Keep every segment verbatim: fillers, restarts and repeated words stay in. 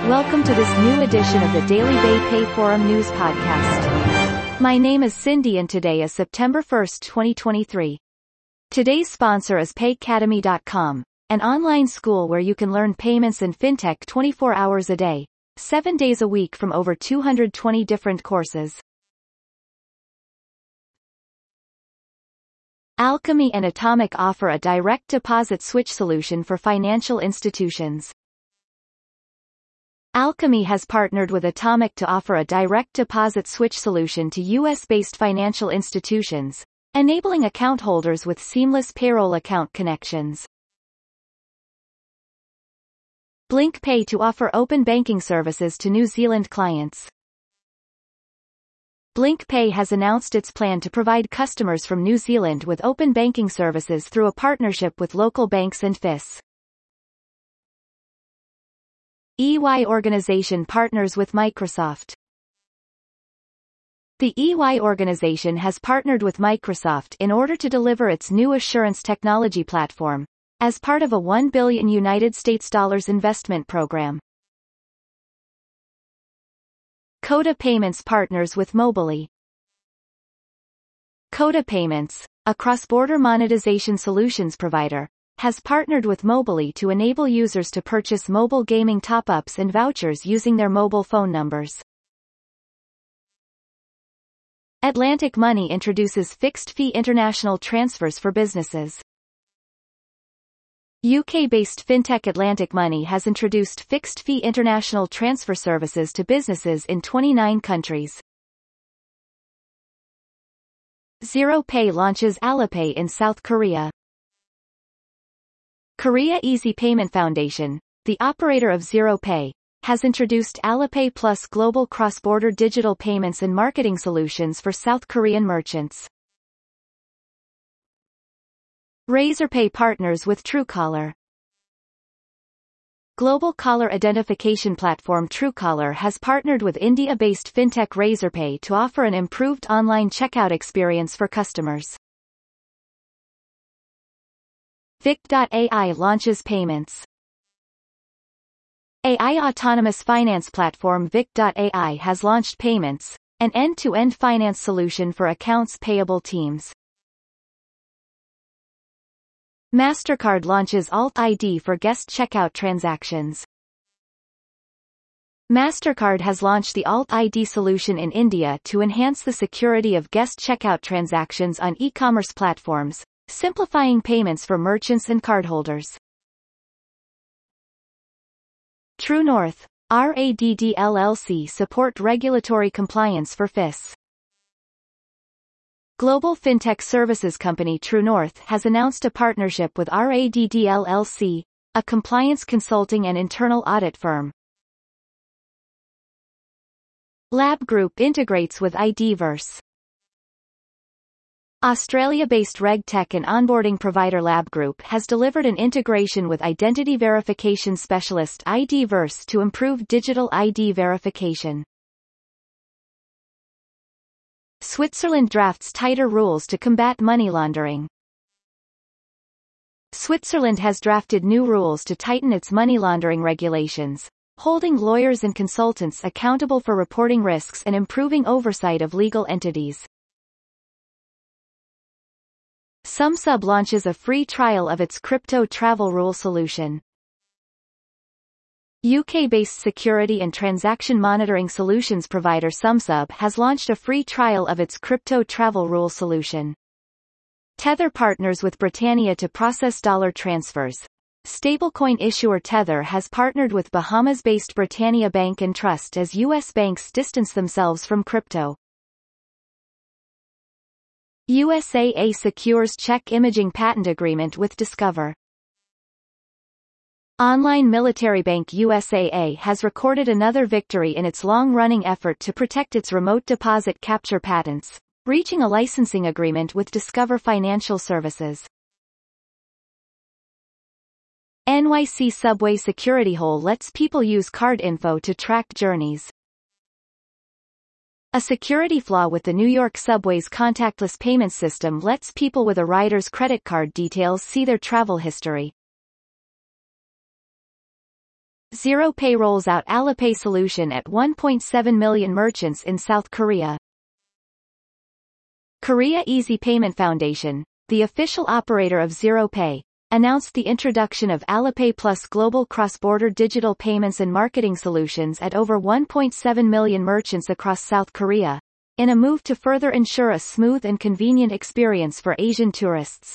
Welcome to this new edition of the Daily Bay Pay Forum News Podcast. My name is Cindy and today is September first, twenty twenty-three. Today's sponsor is Paycademy dot com, an online school where you can learn payments and fintech twenty-four hours a day, seven days a week from over two hundred twenty different courses. Alchemy and Atomic offer a direct deposit switch solution for financial institutions. Alchemy has partnered with Atomic to offer a direct deposit switch solution to U S-based financial institutions, enabling account holders with seamless payroll account connections. Blink Pay to offer open banking services to New Zealand clients. Blink Pay has announced its plan to provide customers from New Zealand with open banking services through a partnership with local banks and F I S. E Y organization partners with Microsoft. The E Y organization has partnered with Microsoft in order to deliver its new assurance technology platform, as part of a one billion United States dollars investment program. Coda Payments partners with Mobily. Coda Payments, a cross-border monetization solutions provider, has partnered with Mobily to enable users to purchase mobile gaming top-ups and vouchers using their mobile phone numbers. Atlantic Money introduces fixed-fee international transfers for businesses. U K-based fintech Atlantic Money has introduced fixed-fee international transfer services to businesses in twenty-nine countries. ZeroPay launches Alipay in South Korea. Korea Easy Payment Foundation, the operator of ZeroPay, has introduced Alipay Plus global cross-border digital payments and marketing solutions for South Korean merchants. Razorpay partners with Truecaller. Global caller identification platform Truecaller has partnered with India-based fintech Razorpay to offer an improved online checkout experience for customers. Vic dot A I launches payments. A I autonomous finance platform Vic dot A I has launched payments, an end-to-end finance solution for accounts payable teams. Mastercard launches Alt I D for guest checkout transactions. Mastercard has launched the Alt I D solution in India to enhance the security of guest checkout transactions on e-commerce platforms, simplifying payments for merchants and cardholders. True North, R A D D L L C support regulatory compliance for F I S. Global fintech services company True North has announced a partnership with R A D D L L C, a compliance consulting and internal audit firm. Lab Group integrates with IDverse. Australia-based RegTech and onboarding provider Lab Group has delivered an integration with identity verification specialist IDverse to improve digital I D verification. Switzerland drafts tighter rules to combat money laundering. Switzerland has drafted new rules to tighten its money laundering regulations, holding lawyers and consultants accountable for reporting risks and improving oversight of legal entities. SumSub launches a free trial of its crypto travel rule solution. U K-based security and transaction monitoring solutions provider SumSub has launched a free trial of its crypto travel rule solution. Tether partners with Britannia to process dollar transfers. Stablecoin issuer Tether has partnered with Bahamas-based Britannia Bank and Trust as U S banks distance themselves from crypto. U S A A secures check imaging patent agreement with Discover. Online military bank U S A A has recorded another victory in its long-running effort to protect its remote deposit capture patents, reaching a licensing agreement with Discover Financial Services. N Y C subway security hole lets people use card info to track journeys. A security flaw with the New York subway's contactless payment system lets people with a rider's credit card details see their travel history. ZeroPay rolls out Alipay solution at one point seven million merchants in South Korea. Korea Easy Payment Foundation, the official operator of ZeroPay, announced the introduction of Alipay Plus global cross-border digital payments and marketing solutions at over one point seven million merchants across South Korea, in a move to further ensure a smooth and convenient experience for Asian tourists.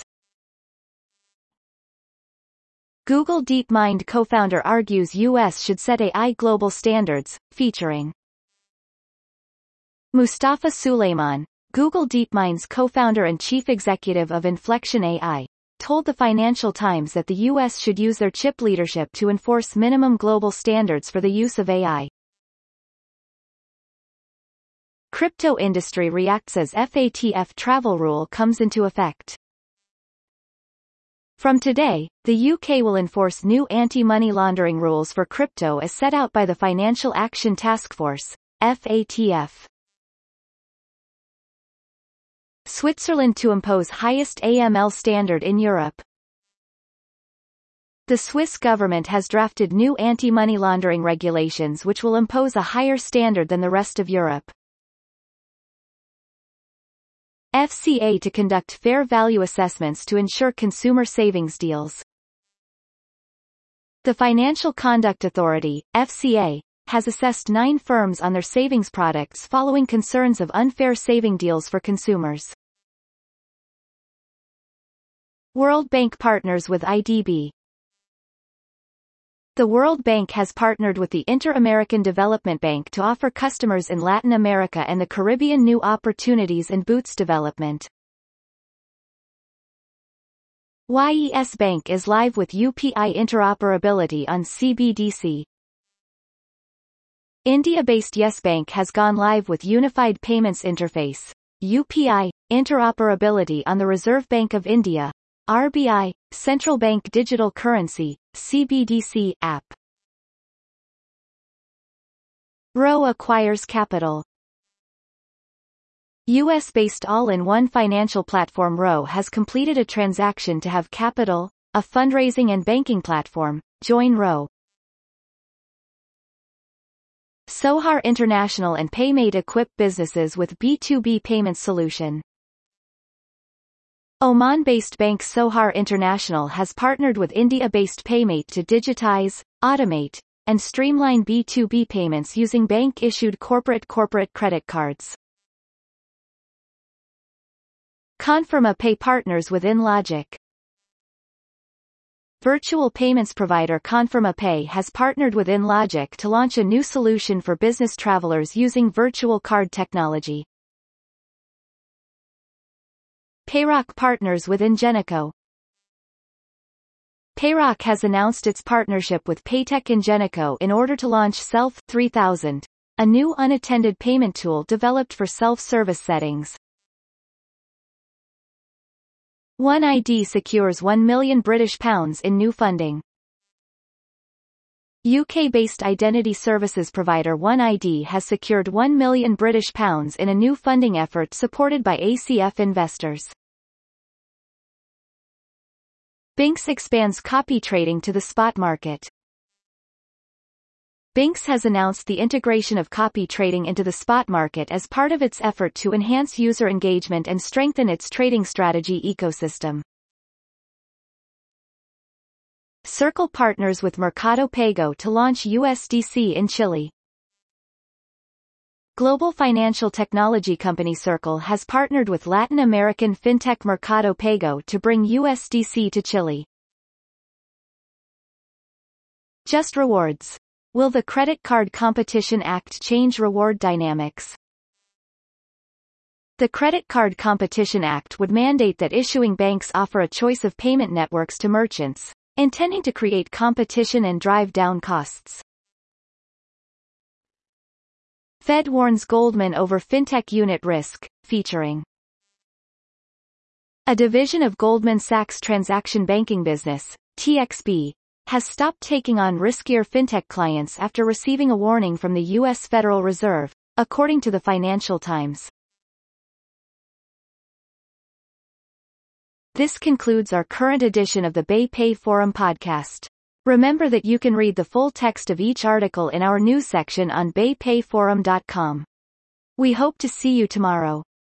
Google DeepMind co-founder argues U S should set A I global standards, featuring Mustafa Suleyman, Google DeepMind's co-founder and chief executive of Inflection A I, told the Financial Times that the U S should use their chip leadership to enforce minimum global standards for the use of A I. Crypto industry reacts as F A T F travel rule comes into effect. From today, the U K will enforce new anti-money laundering rules for crypto as set out by the Financial Action Task Force, F A T F. Switzerland to impose highest A M L standard in Europe. The Swiss government has drafted new anti-money laundering regulations which will impose a higher standard than the rest of Europe. F C A to conduct fair value assessments to ensure consumer savings deals. The Financial Conduct Authority, F C A, has assessed nine firms on their savings products following concerns of unfair saving deals for consumers. World Bank partners with I D B. The World Bank has partnered with the Inter-American Development Bank to offer customers in Latin America and the Caribbean new opportunities in boots development. Y E S Bank is live with U P I interoperability on C B D C. India-based Yes Bank has gone live with Unified Payments Interface, U P I, interoperability on the Reserve Bank of India, R B I, Central Bank Digital Currency, C B D C, app. Rowe acquires Capital. U S-based all-in-one financial platform Rowe has completed a transaction to have Capital, a fundraising and banking platform, join Rowe. Sohar International and Paymate equip businesses with B two B payment solution. Oman-based bank Sohar International has partnered with India-based Paymate to digitize, automate, and streamline B two B payments using bank-issued corporate corporate credit cards. Confirma Pay partners with InLogic. Virtual payments provider Confirma Pay has partnered with InLogic to launch a new solution for business travelers using virtual card technology. Payrock partners with Ingenico. Payrock has announced its partnership with Paytech Ingenico in order to launch Self three thousand, a new unattended payment tool developed for self-service settings. one I D secures one million British pounds in new funding. U K-based identity services provider one I D has secured one million British pounds in a new funding effort supported by A C F investors. Binx expands copy trading to the spot market. Binx has announced the integration of copy trading into the spot market as part of its effort to enhance user engagement and strengthen its trading strategy ecosystem. Circle partners with Mercado Pago to launch U S D C in Chile. Global financial technology company Circle has partnered with Latin American fintech Mercado Pago to bring U S D C to Chile. Just Rewards. Will the Credit Card Competition Act change reward dynamics? The Credit Card Competition Act would mandate that issuing banks offer a choice of payment networks to merchants, intending to create competition and drive down costs. Fed warns Goldman over fintech unit risk, featuring a division of Goldman Sachs transaction banking business, T X B, has stopped taking on riskier fintech clients after receiving a warning from the U S Federal Reserve, according to the Financial Times. This concludes our current edition of the Bay Pay Forum podcast. Remember that you can read the full text of each article in our news section on bay pay forum dot com. We hope to see you tomorrow.